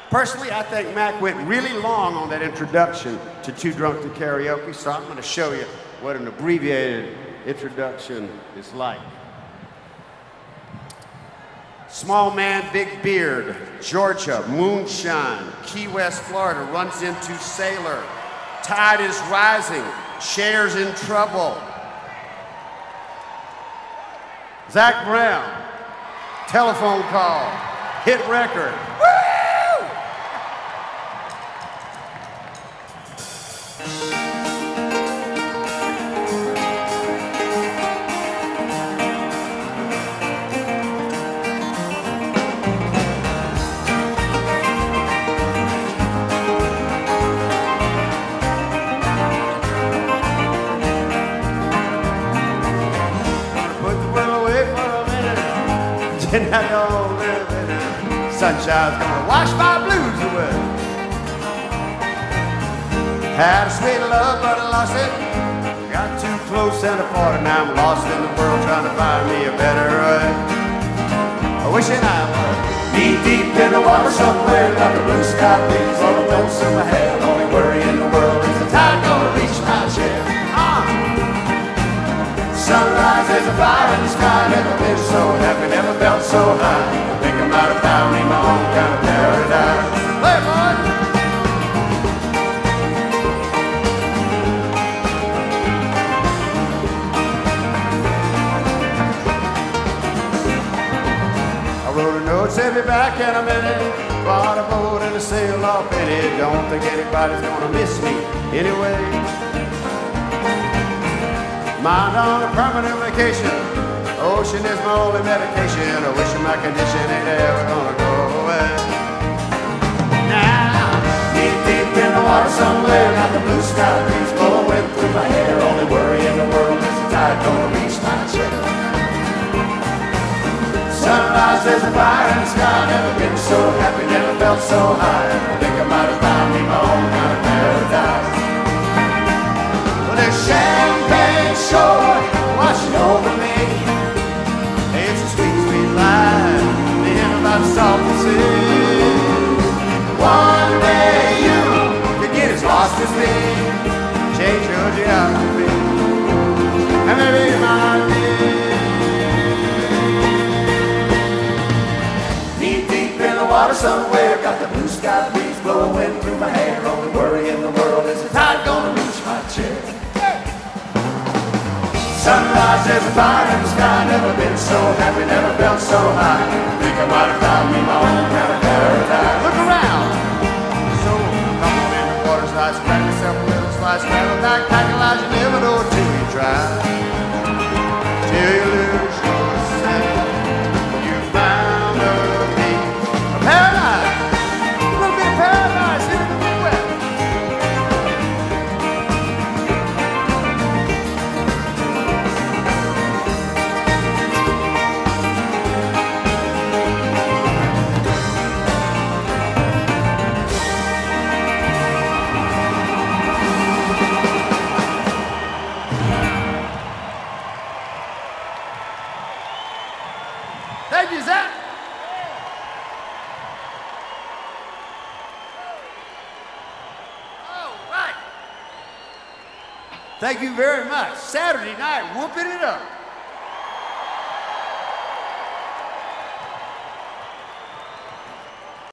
Personally, I think Mac went really long on that introduction to Too Drunk to Karaoke, so I'm going to show you what an abbreviated introduction is like. Small man, big beard, Georgia, moonshine, Key West, Florida, runs into sailor. Tide is rising, shares in trouble. Zach Brown, telephone call, hit record. And I don't live in it. Sunshine's gonna wash my blues away. Had a sweet love, but I lost it. Got too close and I fought, and now I'm lost in the world trying to find me a better way. Wishing I was knee deep in the water somewhere, like a blue sky breeze on the notes in my head. Only worry in the world is the tide gonna reach my chair. Sunrise, there's a fire in the sky. Never been so happy, never felt so high. I think I might have found me my own kind of paradise. Play, boy! I wrote a note, sent me back in a minute. Bought a boat and a sail off in it. Don't think anybody's gonna miss me anyway. Mind on a permanent vacation. Ocean is my only medication. I wish my condition ain't ever gonna go away. Now, knee deep in the water somewhere, got the blue sky breeze blowing through my hair. Only worry in the world is the tide gonna reach my chair. Sunrise, there's a fire in the sky. Never been so happy, never felt so high. I think I might have found me my own kind of paradise. Well, there's champagne shore washing over me. It's a sweet, sweet line, thinking about salty sea. One day you could get as lost as me, change your geography, and maybe my day. Knee deep in the water somewhere, got the blue sky breeze blowing through my hair. Only worry in the world is the tide gonna reach my chair. Sunrise, there's a fire in the sky. Never been so happy, never felt so high. Think I might have found me my own kind of paradise. Look around. So, come on in the water slide, scratch yourself a little slice, grab a backpack and lie, you never know till you try. Till you lose yourself, you found a piece of paradise. A little bit of paradise here in the Midwest. Thank you, Zach. All right. Thank you very much. Saturday night, whooping it up.